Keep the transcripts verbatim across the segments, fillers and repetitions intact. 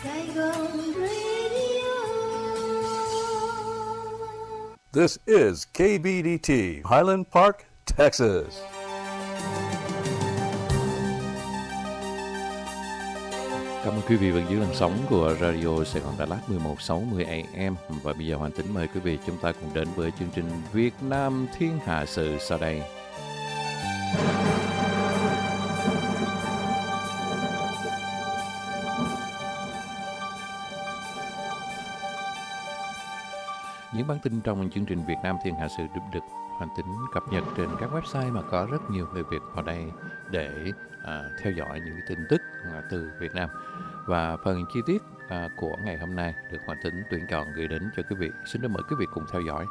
Saigon Radio. This is K B D T, Highland Park, Texas. Cảm ơn quý vị vẫn giữ làn sóng của Radio Sài Gòn Đà Lạt mười một sáu mươi A M. Và bây giờ Hoàng Tính mời quý vị chúng ta cùng đến với chương trình Việt Nam Thiên Hạ Sự sau đây. Những bản tin trong chương trình Việt Nam Thiên Hạ Sự được, được Hoàng Tính cập nhật trên các website mà có rất nhiều người Việt vào đây để à, theo dõi những tin tức à, từ Việt Nam. Và phần chi tiết à, của ngày hôm nay được Hoàng Tính tuyển chọn gửi đến cho quý vị. Xin được mời quý vị cùng theo dõi.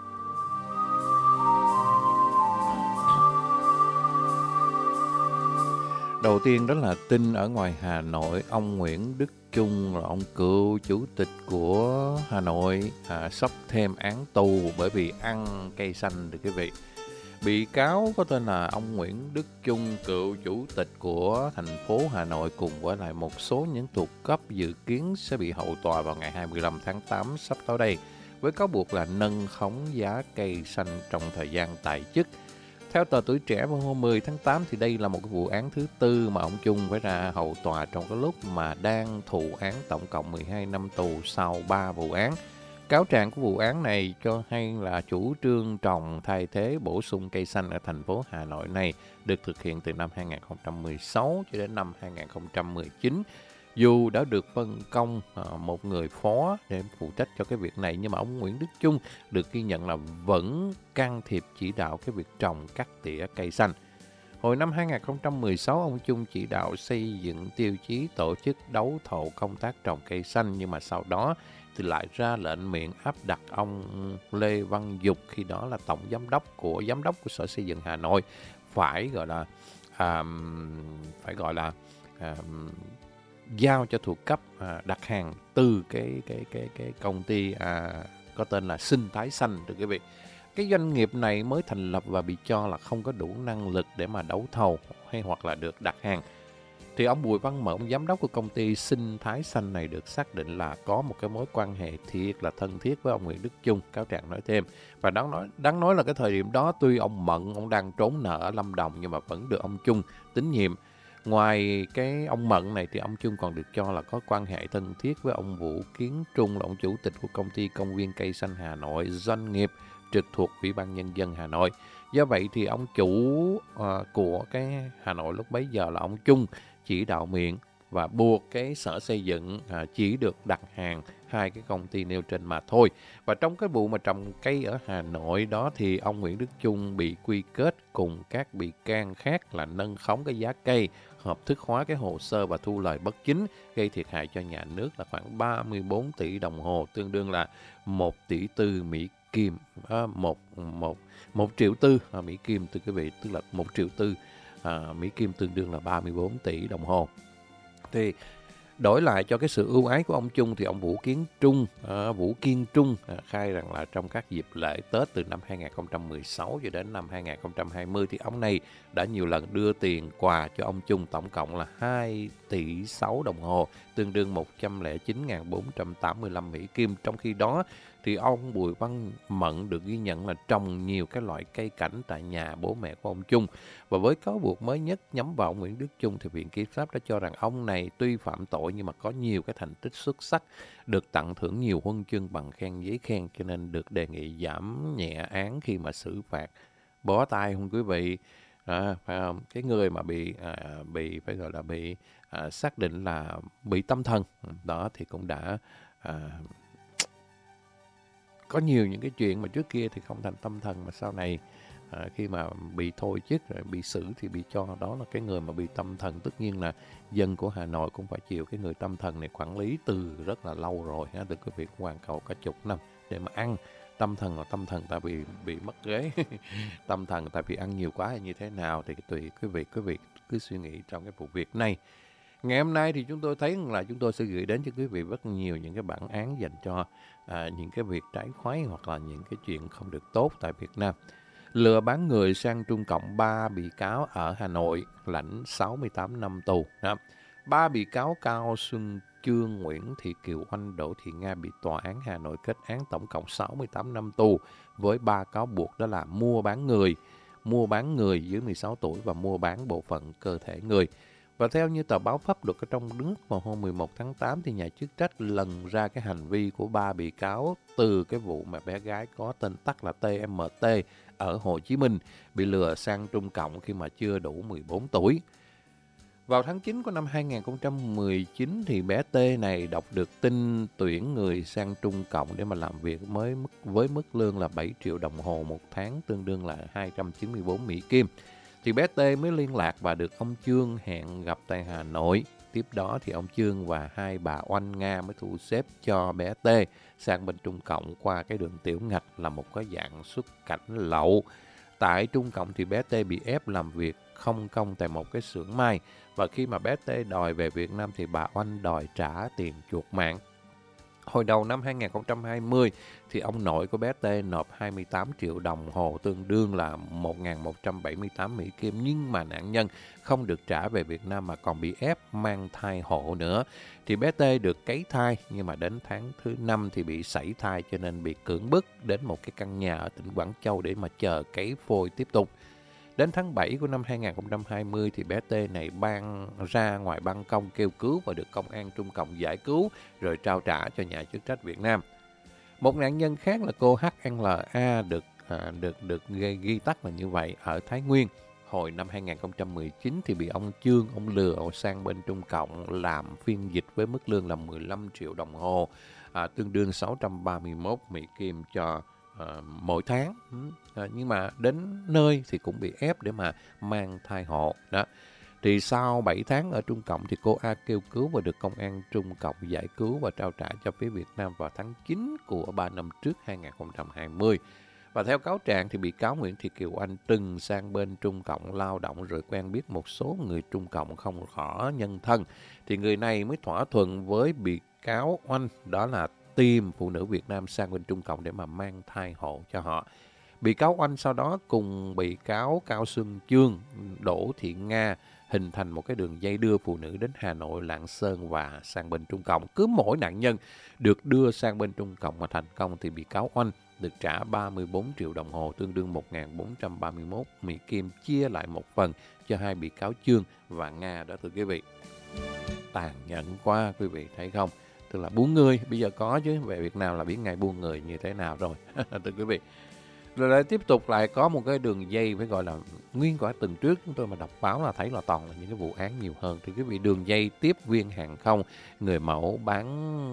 Đầu tiên đó là tin ở ngoài Hà Nội, ông Nguyễn Đức Chung là ông cựu chủ tịch của Hà Nội à, sắp thêm án tù bởi vì ăn cây xanh thưa quý vị. Bị cáo có tên là ông Nguyễn Đức Chung, cựu chủ tịch của thành phố Hà Nội cùng với lại một số những thuộc cấp dự kiến sẽ bị hậu tòa vào ngày hai mươi lăm tháng tám sắp tới đây với cáo buộc là nâng khống giá cây xanh trong thời gian tại chức. Theo tờ Tuổi Trẻ vào hôm mười tháng tám thì đây là một cái vụ án thứ tư mà ông Chung phải ra hậu tòa trong cái lúc mà đang thụ án tổng cộng mười hai năm tù sau ba vụ án. Cáo trạng của vụ án này cho hay là chủ trương trồng thay thế bổ sung cây xanh ở thành phố Hà Nội này được thực hiện từ năm hai nghìn không trăm mười sáu cho đến năm hai nghìn không trăm mười chín. Dù đã được phân công một người phó để phụ trách cho cái việc này, nhưng mà ông Nguyễn Đức Chung được ghi nhận là vẫn can thiệp chỉ đạo cái việc trồng cắt tỉa cây xanh. Hồi năm hai nghìn không trăm mười sáu, ông Chung chỉ đạo xây dựng tiêu chí tổ chức đấu thầu công tác trồng cây xanh, nhưng mà sau đó thì lại ra lệnh miệng áp đặt ông Lê Văn Dục, khi đó là tổng giám đốc của giám đốc của Sở Xây dựng Hà Nội, phải gọi là à, phải gọi là à, giao cho thuộc cấp à, đặt hàng từ cái cái cái cái công ty à, có tên là Sinh Thái Xanh thưa quý vị. Cái doanh nghiệp này mới thành lập và bị cho là không có đủ năng lực để mà đấu thầu hay hoặc là được đặt hàng. Thì ông Bùi Văn Mận, giám đốc của công ty Sinh Thái Xanh này được xác định là có một cái mối quan hệ thiệt là thân thiết với ông Nguyễn Đức Chung, cáo trạng nói thêm. Và đáng nói, đáng nói là cái thời điểm đó tuy ông Mận ông đang trốn nợ ở Lâm Đồng nhưng mà vẫn được ông Chung tín nhiệm. Ngoài cái ông Mận này thì ông Chung còn được cho là có quan hệ thân thiết với ông Vũ Kiến Trung là ông chủ tịch của công ty Công viên Cây Xanh Hà Nội, doanh nghiệp trực thuộc Ủy ban Nhân dân Hà Nội. Do vậy thì ông chủ uh, của cái Hà Nội lúc bấy giờ là ông Chung chỉ đạo miệng và buộc cái Sở Xây dựng à, chỉ được đặt hàng hai cái công ty nêu trên mà thôi. Và trong cái vụ mà trồng cây ở Hà Nội đó thì ông Nguyễn Đức Chung bị quy kết cùng các bị can khác là nâng khống cái giá cây, hợp thức hóa cái hồ sơ và thu lời bất chính, gây thiệt hại cho nhà nước là khoảng ba mươi bốn tỷ đồng hồ, tương đương là một tỷ tư Mỹ Kim, à, một, một, một triệu tư à, Mỹ Kim thưa quý vị, tức là một triệu tư À, Mỹ Kim tương đương là ba mươi bốn tỷ đồng hồ. Thì đổi lại cho cái sự ưu ái của ông Chung thì ông Vũ Kiến Trung, à, Vũ Kiên Trung à, khai rằng là trong các dịp lễ Tết từ năm hai nghìn không trăm mười sáu cho đến năm hai nghìn không trăm hai mươi thì ông này đã nhiều lần đưa tiền quà cho ông Chung tổng cộng là hai tỷ sáu đồng hồ, tương đương một trăm lẻ chín nghìn bốn trăm tám mươi lăm Mỹ Kim. Trong khi đó thì ông Bùi Văn Mận được ghi nhận là trồng nhiều cái loại cây cảnh tại nhà bố mẹ của ông Chung. Và với cáo buộc mới nhất nhắm vào ông Nguyễn Đức Chung thì Viện Kiểm sát đã cho rằng ông này tuy phạm tội nhưng mà có nhiều cái thành tích xuất sắc, được tặng thưởng nhiều huân chương bằng khen, giấy khen, cho nên được đề nghị giảm nhẹ án khi mà xử phạt. Bó tay không quý vị? À, phải không? Cái người mà bị à, bị phải gọi là bị à, xác định là bị tâm thần đó thì cũng đã à, có nhiều những cái chuyện mà trước kia thì không thành tâm thần mà sau này à, khi mà bị thôi chức rồi bị xử thì bị cho đó là cái người mà bị tâm thần. Tất nhiên là dân của Hà Nội cũng phải chịu cái người tâm thần này quản lý từ rất là lâu rồi ha, từ cái việc hoàn cầu cả chục năm để mà ăn. Tâm thần là tâm thần tại vì bị mất ghế tâm thần tại vì ăn nhiều quá hay như thế nào thì tùy quý vị quý vị cứ suy nghĩ trong cái vụ việc này. Ngày hôm nay thì chúng tôi thấy là chúng tôi sẽ gửi đến cho quý vị rất nhiều những cái bản án dành cho à, những cái việc trái khoái hoặc là những cái chuyện không được tốt tại Việt Nam. Lừa bán người sang Trung Cộng, ba bị cáo ở Hà Nội lãnh sáu mươi tám năm tù. Đó. Ba bị cáo Cao Xuân Chương, Nguyễn Thị Kiều Oanh, Đỗ Thị Nga bị tòa án Hà Nội kết án tổng cộng sáu mươi tám năm tù với ba cáo buộc đó là mua bán người, mua bán người dưới mười sáu tuổi và mua bán bộ phận cơ thể người. Và theo như tờ báo Pháp Luật ở trong nước vào hôm mười một tháng tám thì nhà chức trách lần ra cái hành vi của ba bị cáo từ cái vụ mà bé gái có tên tắt là tê em tê ở Hồ Chí Minh bị lừa sang Trung Cộng khi mà chưa đủ mười bốn tuổi. Vào tháng chín của năm hai nghìn không trăm mười chín thì bé T này đọc được tin tuyển người sang Trung Cộng để mà làm việc mới với mức lương là bảy triệu đồng hồ một tháng, tương đương là hai trăm chín mươi tư Mỹ Kim. Thì bé T mới liên lạc và được ông Chương hẹn gặp tại Hà Nội. Tiếp đó thì ông Chương và hai bà Oanh Nga mới thu xếp cho bé T sang bên Trung Cộng qua cái đường tiểu ngạch là một cái dạng xuất cảnh lậu. Tại Trung Cộng thì bé T bị ép làm việc không công tại một cái xưởng may. Và khi mà bé T đòi về Việt Nam thì bà Oanh đòi trả tiền chuộc mạng. Hồi đầu năm hai nghìn không trăm hai mươi thì ông nội của bé T nộp hai mươi tám triệu đồng hồ, tương đương là một nghìn một trăm bảy mươi tám Mỹ Kim, nhưng mà nạn nhân không được trả về Việt Nam mà còn bị ép mang thai hộ nữa. Thì bé T được cấy thai nhưng mà đến tháng thứ năm thì bị sảy thai, cho nên bị cưỡng bức đến một cái căn nhà ở tỉnh Quảng Châu để mà chờ cấy phôi tiếp tục. Đến tháng bảy của năm hai nghìn không trăm hai mươi thì bé T này ban ra ngoài ban công kêu cứu và được công an Trung Cộng giải cứu rồi trao trả cho nhà chức trách Việt Nam. Một nạn nhân khác là cô hát en lờ a được à, được được ghi, ghi tắt là như vậy ở Thái Nguyên. Hồi năm hai nghìn không trăm mười chín thì bị ông Chương ông lừa sang bên Trung Cộng làm phiên dịch với mức lương là mười lăm triệu đồng hồ, à, tương đương sáu trăm ba mươi mốt Mỹ Kim cho Uh, mỗi tháng. Uh, nhưng mà đến nơi thì cũng bị ép để mà mang thai hộ đó. Thì sau bảy tháng ở Trung Cộng thì cô A kêu cứu và được công an Trung Cộng giải cứu và trao trả cho phía Việt Nam vào tháng chín của ba năm trước hai nghìn không trăm hai mươi. Và theo cáo trạng thì bị cáo Nguyễn Thị Kiều Oanh từng sang bên Trung Cộng lao động rồi quen biết một số người Trung Cộng không rõ nhân thân. Thì người này mới thỏa thuận với bị cáo Oanh đó là tìm phụ nữ Việt Nam sang bên Trung Cộng để mà mang thai hộ cho họ. Bị cáo Oanh sau đó cùng bị cáo Cao Xuân Chương, Đỗ Thị Nga hình thành một cái đường dây đưa phụ nữ đến Hà Nội, Lạng Sơn và sang bên Trung Cộng. Cứ mỗi nạn nhân được đưa sang bên Trung Cộng mà thành công thì bị cáo Oanh được trả ba mươi bốn triệu đồng hồ, tương đương một nghìn bốn trăm ba mươi mốt Mỹ Kim, chia lại một phần cho hai bị cáo Chương và Nga đó thưa quý vị. Tàn nhẫn quá quý vị thấy không? Tức là buôn người, bây giờ có chứ, về Việt Nam là biết ngày buôn người như thế nào rồi. Thưa quý vị. Rồi lại tiếp tục lại có một cái đường dây phải gọi là nguyên quả tuần trước chúng tôi mà đọc báo là thấy là toàn là những cái vụ án nhiều hơn. Thì quý vị, đường dây tiếp viên hàng không, người mẫu bán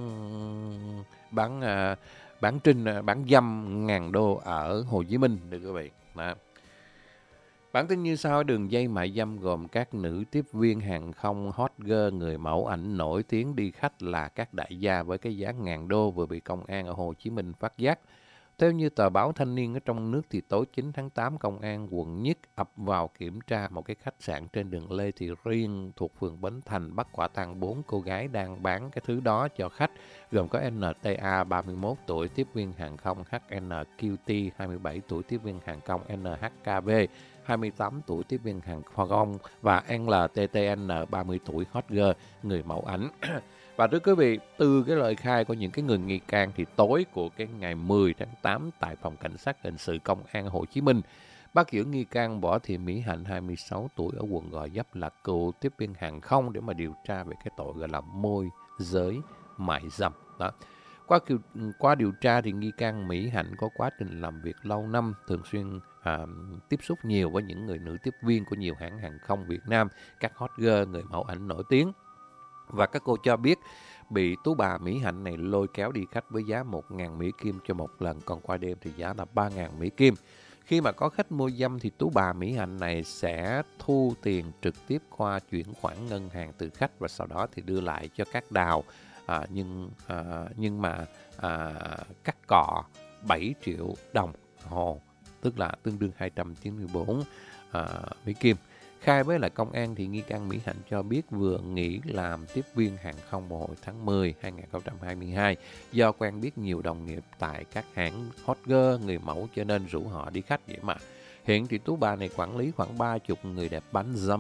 bán uh, bán trinh bán dâm ngàn đô ở Hồ Chí Minh thưa quý vị. Đó. Bản tin như sau: đường dây mại dâm gồm các nữ tiếp viên hàng không, hot girl, người mẫu ảnh nổi tiếng đi khách là các đại gia với cái giá ngàn đô vừa bị công an ở Hồ Chí Minh phát giác. Theo như tờ báo Thanh niên ở trong nước thì tối chín tháng tám, công an quận Nhất ập vào kiểm tra một cái khách sạn trên đường Lê Thị Riêng thuộc phường Bến Thành, bắt quả tang bốn cô gái đang bán cái thứ đó cho khách, gồm có en tê a ba mươi mốt tuổi, tiếp viên hàng không, hát en quy tê hai mươi bảy tuổi, tiếp viên hàng không, en hát ca vê hai mươi tám tuổi, tiếp viên hàng không và en lờ tê tê en ba mươi tuổi, hot girl, người mẫu ảnh. Và thưa quý vị, từ cái lời khai của những cái người nghi can thì tối của cái ngày mười tháng tám tại phòng cảnh sát hình sự công an Hồ Chí Minh bắt giữ nghi can Võ Thị Mỹ Hạnh hai mươi sáu tuổi ở quận Gò Vấp là cựu tiếp viên hàng không để mà điều tra về cái tội gọi là môi giới mại dâm đó. Qua qua điều tra thì nghi can Mỹ Hạnh có quá trình làm việc lâu năm, thường xuyên à, tiếp xúc nhiều với những người nữ tiếp viên của nhiều hãng hàng không Việt Nam, các hot girl, người mẫu ảnh nổi tiếng. Và các cô cho biết bị tú bà Mỹ Hạnh này lôi kéo đi khách với giá một nghìn Mỹ Kim cho một lần, còn qua đêm thì giá là ba nghìn Mỹ Kim. Khi mà có khách mua dâm thì tú bà Mỹ Hạnh này sẽ thu tiền trực tiếp qua chuyển khoản ngân hàng từ khách và sau đó thì đưa lại cho các đào. À, nhưng à, nhưng mà à, cắt cọ bảy triệu đồng hồ, tức là tương đương hai trăm chín mươi tư à, Mỹ Kim. Khai với lại công an thì nghi can Mỹ Hạnh cho biết vừa nghỉ làm tiếp viên hàng không vào hồi tháng mười hai nghìn không trăm hai mươi hai do quen biết nhiều đồng nghiệp tại các hãng hot girl, người mẫu cho nên rủ họ đi khách vậy mà. Hiện thì tú bà này quản lý khoảng ba mươi người đẹp bán dâm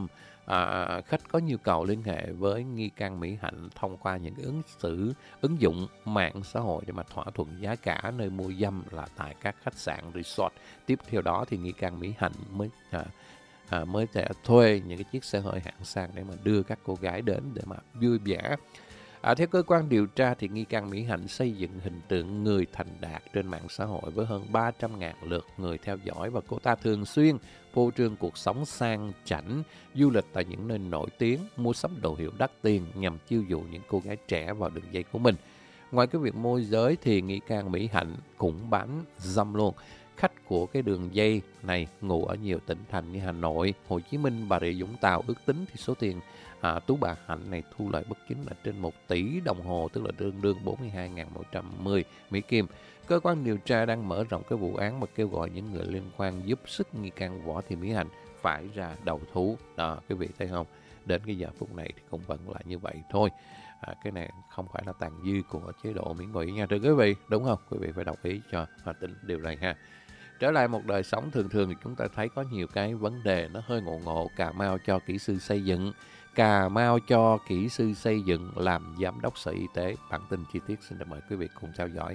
À, khách có nhu cầu liên hệ với nghi can Mỹ Hạnh thông qua những cái ứng xử ứng dụng mạng xã hội để mà thỏa thuận giá cả nơi mua dâm là tại các khách sạn resort. Tiếp theo đó thì nghi can Mỹ Hạnh mới à, à, mới sẽ thuê những cái chiếc xe hơi hạng sang để mà đưa các cô gái đến để mà vui vẻ. À, theo cơ quan điều tra thì nghi can Mỹ Hạnh xây dựng hình tượng người thành đạt trên mạng xã hội với hơn ba trăm nghìn lượt người theo dõi, và cô ta thường xuyên phô trương cuộc sống sang chảnh, du lịch tại những nơi nổi tiếng, mua sắm đồ hiệu đắt tiền nhằm chiêu dụ những cô gái trẻ vào đường dây của mình. Ngoài cái việc môi giới thì nghi can Mỹ Hạnh cũng bán dâm luôn. Khách của cái đường dây này ngụ ở nhiều tỉnh thành như Hà Nội, Hồ Chí Minh, Bà Rịa Vũng Tàu. Ước tính thì số tiền à, tú bà Hạnh này thu lợi bất chính là trên một tỷ đồng hồ, tức là tương đương bốn mươi hai nghìn một trăm mười Mỹ Kim. Cơ quan điều tra đang mở rộng cái vụ án và kêu gọi những người liên quan giúp sức nghi can Võ Thị Mỹ Hạnh phải ra đầu thú. Đó, quý vị thấy không? Đến cái giờ phút này thì cũng vẫn là như vậy thôi. À, cái này không phải là tàn dư của chế độ miễn ngụy nha thưa quý vị, đúng không? Quý vị phải đồng ý cho Hòa Tính điều này ha. Trở lại một đời sống thường thường thì chúng ta thấy có nhiều cái vấn đề nó hơi ngộ ngộ. Cà Mau cho kỹ sư xây dựng, Cà Mau cho kỹ sư xây dựng làm giám đốc Sở Y tế. Bản tin chi tiết xin được mời quý vị cùng theo dõi.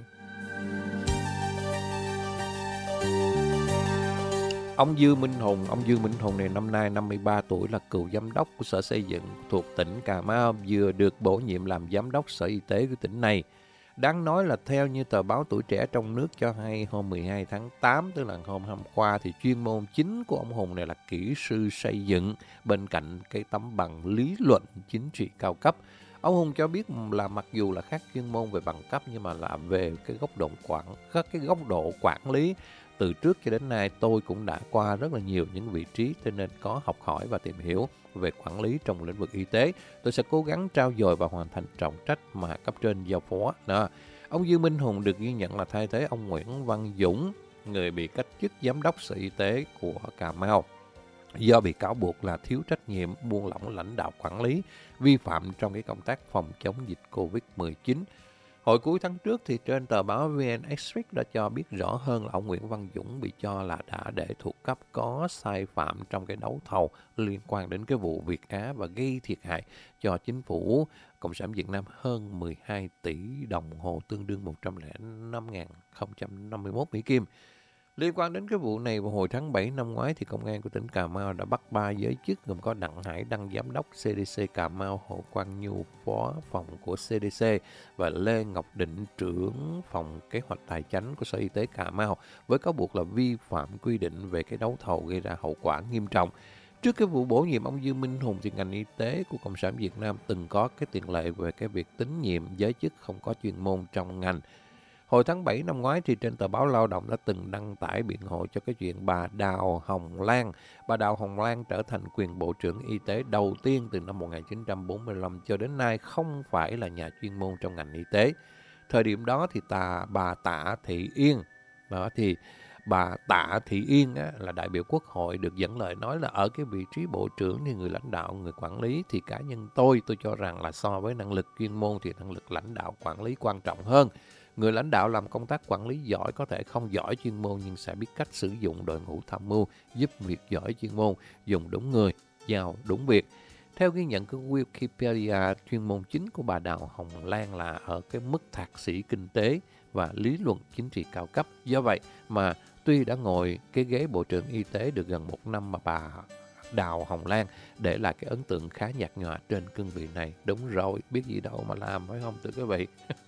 Ông Dương Minh Hùng, ông Dương Minh Hùng này năm nay năm mươi ba tuổi, là cựu giám đốc của Sở Xây dựng thuộc tỉnh Cà Mau, vừa được bổ nhiệm làm giám đốc Sở Y tế của tỉnh này. Đáng nói là theo như tờ báo Tuổi Trẻ trong nước cho hay, hôm mười hai tháng tám, tức là hôm hôm qua, thì chuyên môn chính của ông Hùng này là kỹ sư xây dựng, bên cạnh cái tấm bằng lý luận chính trị cao cấp. Ông Hùng cho biết là mặc dù là khác chuyên môn về bằng cấp, nhưng mà là về cái góc độ quản, các cái góc độ quản lý, từ trước cho đến nay tôi cũng đã qua rất là nhiều những vị trí, cho nên có học hỏi và tìm hiểu về quản lý trong lĩnh vực y tế. Tôi sẽ cố gắng trau dồi và hoàn thành trọng trách mà cấp trên giao phó. Đó. Ông Dương Minh Hùng được ghi nhận là thay thế ông Nguyễn Văn Dũng, người bị cách chức giám đốc Sở Y tế của Cà Mau, do bị cáo buộc là thiếu trách nhiệm, buông lỏng lãnh đạo quản lý, vi phạm trong cái công tác phòng chống dịch covid mười chín. Hồi cuối tháng trước thì trên tờ báo vê en Express đã cho biết rõ hơn là ông Nguyễn Văn Dũng bị cho là đã để thuộc cấp có sai phạm trong cái đấu thầu liên quan đến cái vụ Việt Á và gây thiệt hại cho chính phủ Cộng sản Việt Nam hơn mười hai tỷ đồng hồ, tương đương một trăm lẻ năm nghìn không trăm năm mươi mốt Mỹ Kim. Liên quan đến cái vụ này, vào hồi tháng bảy năm ngoái thì Công an của tỉnh Cà Mau đã bắt ba giới chức gồm có Đặng Hải Đăng, giám đốc xê đê xê Cà Mau, Hồ Quang Nhu, phó phòng của xê đê xê, và Lê Ngọc Định, trưởng phòng kế hoạch tài chánh của Sở Y tế Cà Mau, với cáo buộc là vi phạm quy định về cái đấu thầu gây ra hậu quả nghiêm trọng. Trước cái vụ bổ nhiệm ông Dương Minh Hùng thì ngành y tế của Cộng sản Việt Nam từng có cái tiền lệ về cái việc tín nhiệm giới chức không có chuyên môn trong ngành. Hồi tháng bảy năm ngoái thì trên tờ báo Lao động đã từng đăng tải biện hộ cho cái chuyện bà Đào Hồng Lan. Bà Đào Hồng Lan trở thành quyền bộ trưởng y tế đầu tiên từ năm một nghìn chín trăm bốn mươi lăm cho đến nay không phải là nhà chuyên môn trong ngành y tế. Thời điểm đó thì tà, bà Tạ Thị Yên, đó thì bà Tạ Thị Yên á, là đại biểu Quốc hội, được dẫn lời nói là ở cái vị trí bộ trưởng thì người lãnh đạo, người quản lý thì cá nhân tôi, tôi cho rằng là so với năng lực chuyên môn thì năng lực lãnh đạo quản lý quan trọng hơn. Người lãnh đạo làm công tác quản lý giỏi có thể không giỏi chuyên môn nhưng sẽ biết cách sử dụng đội ngũ tham mưu, giúp việc giỏi chuyên môn, dùng đúng người, giao đúng việc. Theo ghi nhận của Wikipedia, chuyên môn chính của bà Đào Hồng Lan là ở cái mức thạc sĩ kinh tế và lý luận chính trị cao cấp. Do vậy mà tuy đã ngồi cái ghế bộ trưởng y tế được gần một năm mà bà Đào Hồng Lan để lại cái ấn tượng khá nhạt nhòa trên cương vị này. Đúng rồi, biết gì đâu mà làm, phải không thưa quý vị?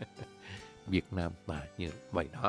Việt Nam mà như vậy đó.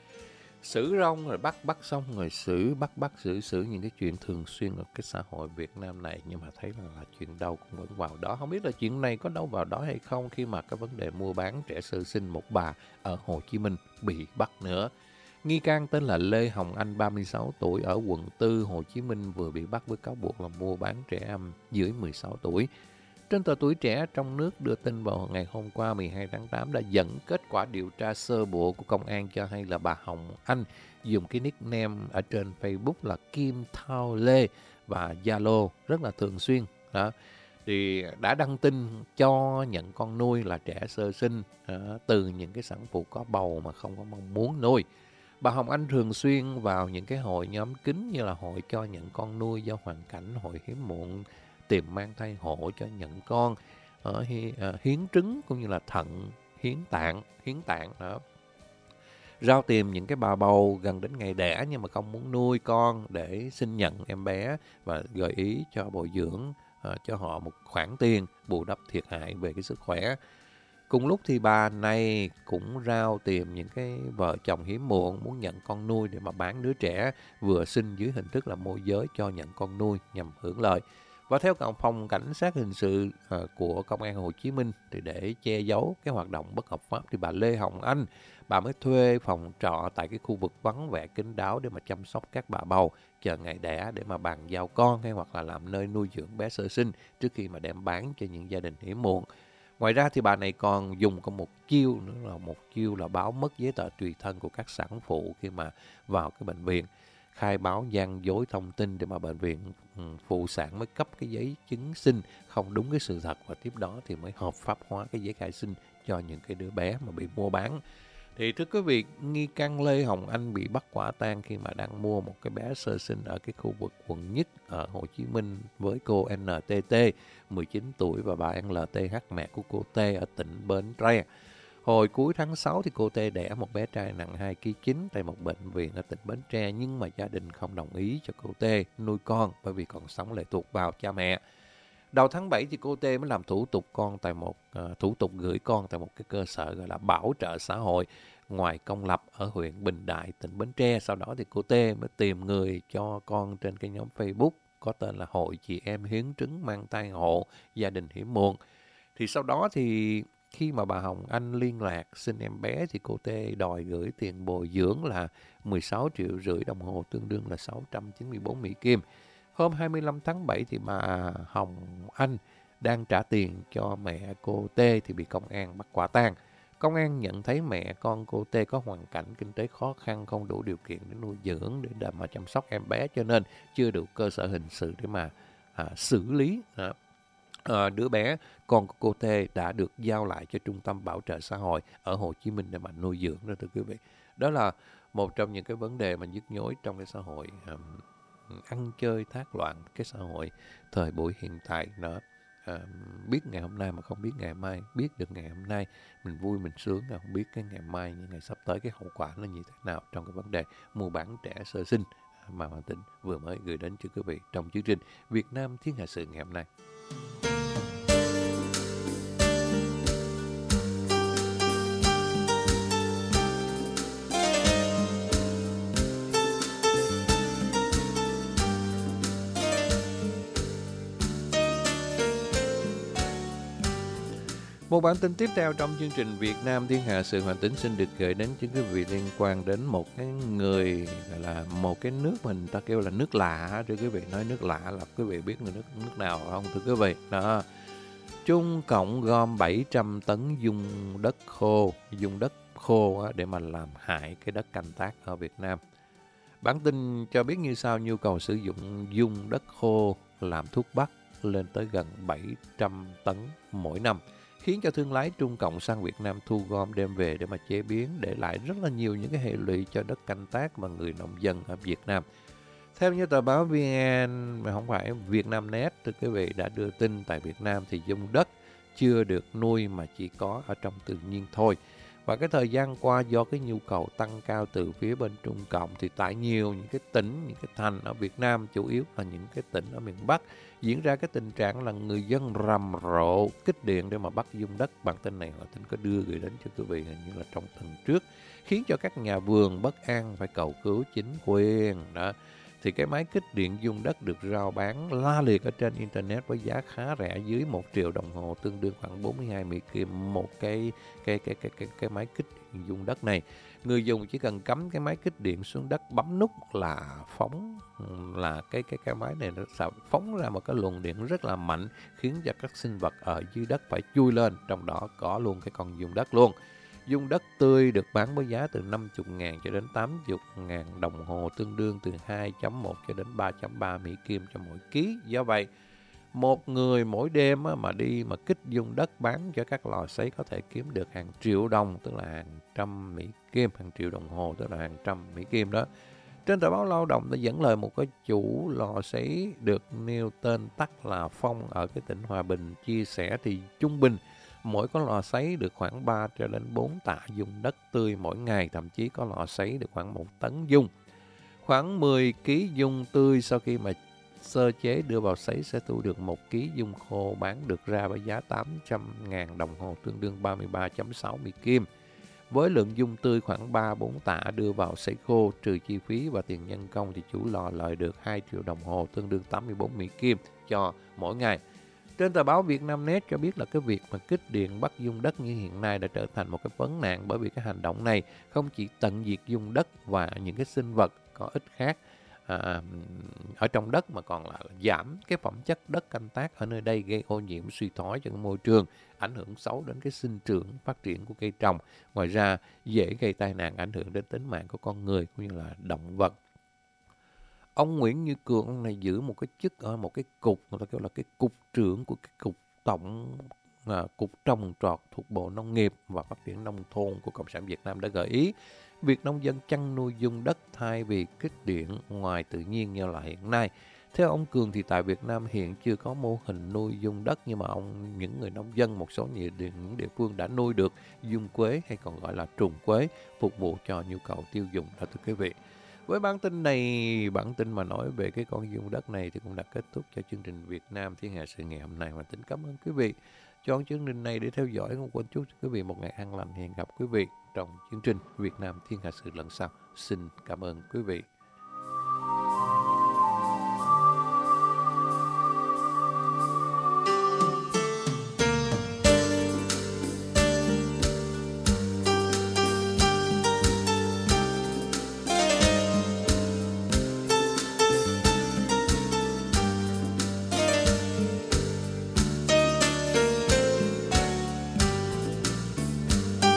Xử rong rồi bắt bắt xong rồi xử bắt bắt xử xử những cái chuyện thường xuyên ở cái xã hội Việt Nam này, nhưng mà thấy là, là chuyện đâu cũng vẫn vào đó. Không biết là chuyện này có đâu vào đó hay không, khi mà cái vấn đề mua bán trẻ sơ sinh một bà ở Hồ Chí Minh bị bắt nữa. Nghi can tên là Lê Hồng Anh, ba mươi sáu tuổi, ở quận tư Hồ Chí Minh vừa bị bắt với cáo buộc là mua bán trẻ em dưới mười sáu tuổi. Trên tờ Tuổi Trẻ trong nước đưa tin vào ngày hôm qua mười hai tháng tám đã dẫn kết quả điều tra sơ bộ của công an cho hay là bà Hồng Anh dùng cái nickname ở trên Facebook là Kim Thao Lê và Zalo rất là thường xuyên. Đó. Thì đã đăng tin cho nhận con nuôi là trẻ sơ sinh đó, từ những cái sản phụ có bầu mà không có mong muốn nuôi. Bà Hồng Anh thường xuyên vào những cái hội nhóm kín như là hội cho nhận con nuôi do hoàn cảnh, hội hiếm muộn tìm mang thai hộ cho nhận con, ở hiến trứng cũng như là thận, hiến tạng, hiến tạng đó. Rao tìm những cái bà bầu gần đến ngày đẻ nhưng mà không muốn nuôi con để xin nhận em bé, và gợi ý cho bồi dưỡng uh, cho họ một khoản tiền bù đắp thiệt hại về cái sức khỏe. Cùng lúc thì bà này cũng rao tìm những cái vợ chồng hiếm muộn muốn nhận con nuôi để mà bán đứa trẻ vừa sinh dưới hình thức là môi giới cho nhận con nuôi nhằm hưởng lợi. Và theo phòng cảnh sát hình sự uh, của Công an Hồ Chí Minh thì để che giấu cái hoạt động bất hợp pháp thì bà Lê Hồng Anh, bà mới thuê phòng trọ tại cái khu vực vắng vẻ kín đáo để mà chăm sóc các bà bầu chờ ngày đẻ để mà bàn giao con, hay hoặc là làm nơi nuôi dưỡng bé sơ sinh trước khi mà đem bán cho những gia đình hiếm muộn. Ngoài ra thì bà này còn dùng có một chiêu nữa là một chiêu là báo mất giấy tờ tùy thân của các sản phụ khi mà vào cái bệnh viện, khai báo gian dối thông tin để mà bệnh viện phụ sản mới cấp cái giấy chứng sinh không đúng cái sự thật, và tiếp đó thì mới hợp pháp hóa cái giấy khai sinh cho những cái đứa bé mà bị mua bán. Thì thưa quý vị, nghi can Lê Hồng Anh bị bắt quả tang khi mà đang mua một cái bé sơ sinh ở cái khu vực quận Nhất ở Hồ Chí Minh với cô en tê tê, mười chín tuổi, và bà en lờ tê hát, mẹ của cô T ở tỉnh Bến Tre. Hồi cuối tháng sáu thì cô T đẻ một bé trai nặng hai ki lô gam chín tại một bệnh viện ở tỉnh Bến Tre, nhưng mà gia đình không đồng ý cho cô T nuôi con bởi vì còn sống lệ thuộc vào cha mẹ. Đầu tháng bảy thì cô T mới làm thủ tục con tại một uh, thủ tục gửi con tại một cái cơ sở gọi là bảo trợ xã hội ngoài công lập ở huyện Bình Đại, tỉnh Bến Tre. Sau đó thì cô T mới tìm người cho con trên cái nhóm Facebook có tên là Hội Chị Em Hiến Trứng Mang Thai Hộ Gia Đình Hiếm Muộn. Thì sau đó thì khi mà bà Hồng Anh liên lạc xin em bé thì cô T đòi gửi tiền bồi dưỡng là mười sáu triệu rưỡi đồng hồ, tương đương là sáu trăm chín mươi bốn Mỹ Kim. Hôm hai mươi lăm tháng bảy thì bà Hồng Anh đang trả tiền cho mẹ cô T thì bị công an bắt quả tang. Công an nhận thấy mẹ con cô T có hoàn cảnh kinh tế khó khăn, không đủ điều kiện để nuôi dưỡng, để mà chăm sóc em bé, cho nên chưa đủ cơ sở hình sự để mà à, xử lý. À, à, đứa bé con của cô T đã được giao lại cho Trung tâm Bảo trợ Xã hội ở Hồ Chí Minh để mà nuôi dưỡng đó, thưa quý vị. Đó là một trong những cái vấn đề mà nhức nhối trong cái xã hội um, ăn chơi thác loạn, cái xã hội thời buổi hiện tại nữa. À, biết ngày hôm nay mà không biết ngày mai, biết được ngày hôm nay mình vui mình sướng, không biết cái ngày mai, những ngày sắp tới cái hậu quả nó như thế nào trong cái vấn đề mua bán trẻ sơ sinh mà Hoàng Tĩnh vừa mới gửi đến cho quý vị trong chương trình Việt Nam Thiên Hạ Sự ngày hôm nay. Một bản tin tiếp theo trong chương trình Việt Nam Thiên Hạ Sự, Hoàng Tĩnh xin được gửi đến cho quý vị liên quan đến một cái người, gọi là một cái nước mình ta kêu là nước lạ. Thưa quý vị, nói nước lạ là quý vị biết là nước nước nào không thưa quý vị? Đó. Trung Cộng gom bảy trăm tấn dung đất khô, dung đất khô để mà làm hại cái đất canh tác ở Việt Nam. Bản tin cho biết như sau: nhu cầu sử dụng dung đất khô làm thuốc bắc lên tới gần bảy trăm tấn mỗi năm, khiến cho thương lái Trung Cộng sang Việt Nam thu gom đem về để mà chế biến, để lại rất là nhiều những cái hệ lụy cho đất canh tác và người nông dân ở Việt Nam. Theo như tờ báo vê en, mà không phải Vietnamnet, thì quý vị đã đưa tin tại Việt Nam thì dung đất chưa được nuôi mà chỉ có ở trong tự nhiên thôi. Và cái thời gian qua do cái nhu cầu tăng cao từ phía bên Trung Cộng thì tại nhiều những cái tỉnh, những cái thành ở Việt Nam, chủ yếu là những cái tỉnh ở miền Bắc, diễn ra cái tình trạng là người dân rầm rộ kích điện để mà bắt dung đất. Bản tin này họ Tĩnh có đưa gửi đến cho quý vị hình như là trong tuần trước, khiến cho các nhà vườn bất an phải cầu cứu chính quyền đó. Thì cái máy kích điện dung đất được rao bán la liệt ở trên Internet với giá khá rẻ, dưới một triệu đồng hồ, tương đương khoảng bốn mươi hai Mỹ Kim một cái cái cái cái cái cái máy kích điện dung đất này. Người dùng chỉ cần cắm cái máy kích điện xuống đất, bấm nút là phóng là cái cái cái máy này nó sẽ phóng ra một cái luồng điện rất là mạnh, khiến cho các sinh vật ở dưới đất phải chui lên, trong đó có luôn cái con dung đất luôn. Dung đất tươi được bán với giá từ năm mươi ngàn cho đến tám mươi ngàn đồng hồ, tương đương từ hai phẩy một cho đến ba phẩy ba Mỹ Kim cho mỗi ký. Do vậy, một người mỗi đêm mà đi mà kích dung đất bán cho các lò sấy có thể kiếm được hàng triệu đồng, tức là hàng trăm Mỹ Kim, hàng triệu đồng hồ, tức là hàng trăm Mỹ Kim đó. Trên tờ báo Lao động đã dẫn lời một cái chủ lò sấy được nêu tên tắt là Phong ở cái tỉnh Hòa Bình chia sẻ thì trung bình mỗi con lò sấy được khoảng ba cho đến bốn tạ dung đất tươi mỗi ngày, thậm chí có lò sấy được khoảng một tấn dung. Khoảng mười ki lô gam dung tươi sau khi mà sơ chế đưa vào sấy sẽ thu được một ki lô gam dung khô bán được ra với giá tám trăm ngàn đồng hồ, tương đương ba mươi ba phẩy sáu mươi kim. Với lượng dung tươi khoảng ba bốn tạ đưa vào sấy khô trừ chi phí và tiền nhân công thì chủ lò lợi được hai triệu đồng hồ, tương đương tám mươi bốn Mỹ Kim cho mỗi ngày. Trên tờ báo Vietnamnet cho biết là cái việc mà kích điện bắt dung đất như hiện nay đã trở thành một cái vấn nạn, bởi vì cái hành động này không chỉ tận diệt dung đất và những cái sinh vật có ích khác à, ở trong đất mà còn là giảm cái phẩm chất đất canh tác ở nơi đây, gây ô nhiễm suy thoái cho môi trường, ảnh hưởng xấu đến cái sinh trưởng phát triển của cây trồng. Ngoài ra dễ gây tai nạn, ảnh hưởng đến tính mạng của con người cũng như là động vật. Ông Nguyễn Như Cường, ông này giữ một cái chức ở một cái cục, người ta kêu là cái cục trưởng của cái cục tổng à, cục trồng trọt thuộc Bộ Nông nghiệp và Phát triển Nông thôn của Cộng sản Việt Nam đã gợi ý việc nông dân chăn nuôi dung đất thay vì kích điện ngoài tự nhiên như là hiện nay. Theo ông Cường thì tại Việt Nam hiện chưa có mô hình nuôi dung đất, nhưng mà ông những người nông dân một số những địa phương đã nuôi được dung quế hay còn gọi là trùng quế phục vụ cho nhu cầu tiêu dùng đó thưa quý vị. Với bản tin này, bản tin mà nói về cái con dung đất này thì cũng đã kết thúc cho chương trình Việt Nam Thiên Hạ Sự ngày hôm nay. Và tính cảm ơn quý vị chọn chương trình này để theo dõi. Không quên chúc quý vị một ngày an lành. Hẹn gặp quý vị trong chương trình Việt Nam Thiên Hạ Sự lần sau. Xin cảm ơn quý vị.